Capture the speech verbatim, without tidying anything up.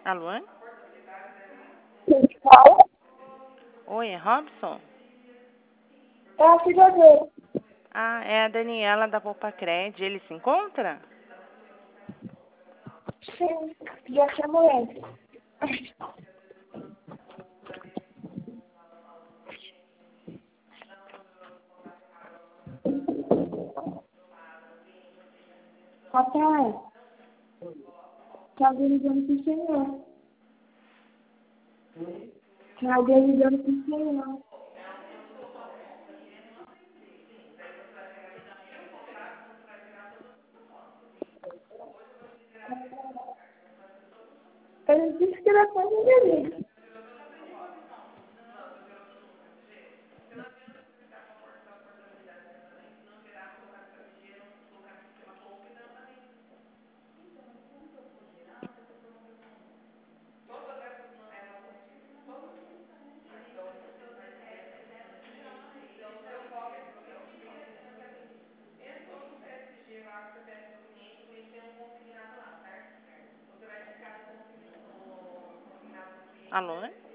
Alô? Quem fala? Oi, é Robson? É a filha dele. Ah, é a Daniela da Popacred. Ele se encontra? Sim, já chamo ele. Papai, tá alguém ligando pro senhor. Tá alguém ligando pro senhor. Ele disse que era família dele. Alô?